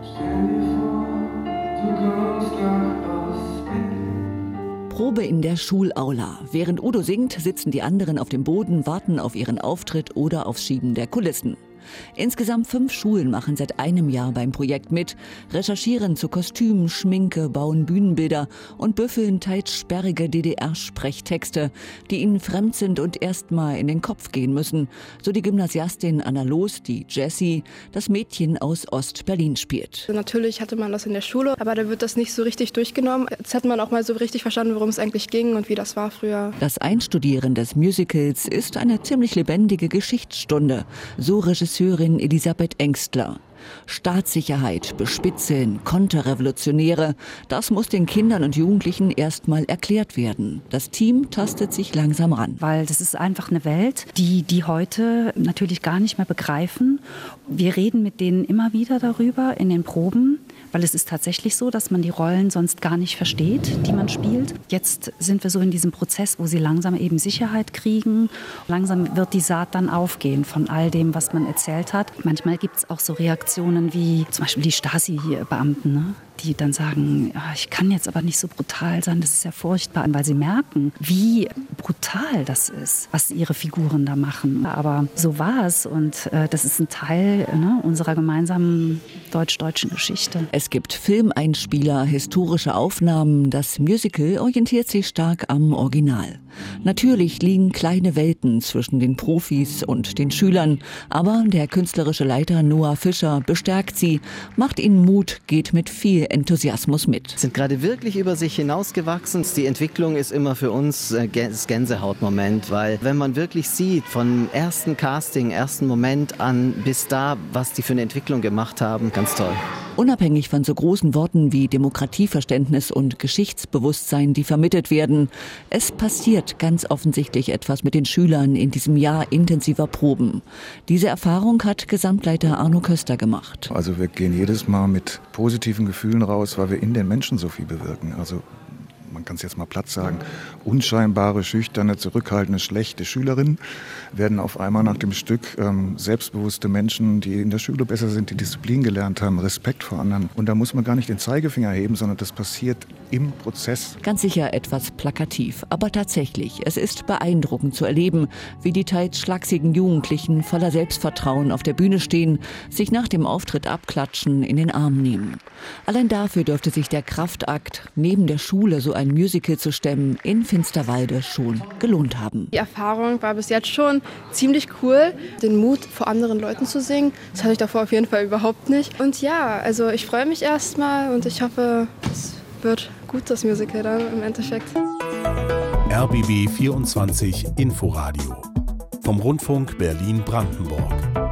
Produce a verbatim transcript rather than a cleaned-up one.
Probe in der Schulaula. Während Udo singt, sitzen die anderen auf dem Boden, warten auf ihren Auftritt oder aufs Schieben der Kulissen. Insgesamt fünf Schulen machen seit einem Jahr beim Projekt mit, recherchieren zu Kostümen, Schminke, bauen Bühnenbilder und büffeln teils sperrige D D R-Sprechtexte, die ihnen fremd sind und erstmal in den Kopf gehen müssen, so die Gymnasiastin Anna Loos, die Jessie, das Mädchen aus Ost-Berlin spielt. Natürlich hatte man das in der Schule, aber da wird das nicht so richtig durchgenommen. Jetzt hat man auch mal so richtig verstanden, worum es eigentlich ging und wie das war früher. Das Einstudieren des Musicals ist eine ziemlich lebendige Geschichtsstunde, so Regisseurin Elisabeth Engstler. Staatssicherheit, Bespitzeln, Konterrevolutionäre, das muss den Kindern und Jugendlichen erstmal erklärt werden. Das Team tastet sich langsam ran. Weil das ist einfach eine Welt, die die heute natürlich gar nicht mehr begreifen. Wir reden mit denen immer wieder darüber in den Proben, weil es ist tatsächlich so, dass man die Rollen sonst gar nicht versteht, die man spielt. Jetzt sind wir so in diesem Prozess, wo sie langsam eben Sicherheit kriegen. Langsam wird die Saat dann aufgehen von all dem, was man erzählt hat. Manchmal gibt es auch so Reaktionen wie zum Beispiel die Stasi-Beamten, ne? Die dann sagen, ja, ich kann jetzt aber nicht so brutal sein, das ist ja furchtbar, weil sie merken, wie brutal das ist, was ihre Figuren da machen. Aber so war es und äh, das ist ein Teil, ne, unserer gemeinsamen deutsch-deutschen Geschichte. Es gibt Filmeinspieler, historische Aufnahmen, das Musical orientiert sich stark am Original. Natürlich liegen kleine Welten zwischen den Profis und den Schülern, aber der künstlerische Leiter Noah Fischer bestärkt sie, macht ihnen Mut, geht mit viel Enthusiasmus mit. Sind gerade wirklich über sich hinausgewachsen. Die Entwicklung ist immer für uns das Gänsehautmoment, weil wenn man wirklich sieht, vom ersten Casting, ersten Moment an bis da, was die für eine Entwicklung gemacht haben, ganz toll. Unabhängig von so großen Worten wie Demokratieverständnis und Geschichtsbewusstsein, die vermittelt werden, es passiert ganz offensichtlich etwas mit den Schülern in diesem Jahr intensiver Proben. Diese Erfahrung hat Gesamtleiter Arno Köster gemacht. Also wir gehen jedes Mal mit positiven Gefühlen raus, weil wir in den Menschen so viel bewirken. Also man kann es jetzt mal platt sagen, unscheinbare, schüchterne, zurückhaltende, schlechte Schülerinnen werden auf einmal nach dem Stück ähm, selbstbewusste Menschen, die in der Schule besser sind, die Disziplin gelernt haben, Respekt vor anderen. Und da muss man gar nicht den Zeigefinger heben, sondern das passiert im Prozess. Ganz sicher etwas plakativ, aber tatsächlich, es ist beeindruckend zu erleben, wie die teils schlachsigen Jugendlichen voller Selbstvertrauen auf der Bühne stehen, sich nach dem Auftritt abklatschen, in den Arm nehmen. Allein dafür dürfte sich der Kraftakt, neben der Schule so ein Musical zu stemmen, in Finsterwalde schon gelohnt haben. Die Erfahrung war bis jetzt schon ziemlich cool, den Mut vor anderen Leuten zu singen. Das hatte ich davor auf jeden Fall überhaupt nicht. Und ja, also ich freue mich erstmal und ich hoffe, es wird gut, das Musical dann im Endeffekt. R B B vierundzwanzig Inforadio vom Rundfunk Berlin-Brandenburg.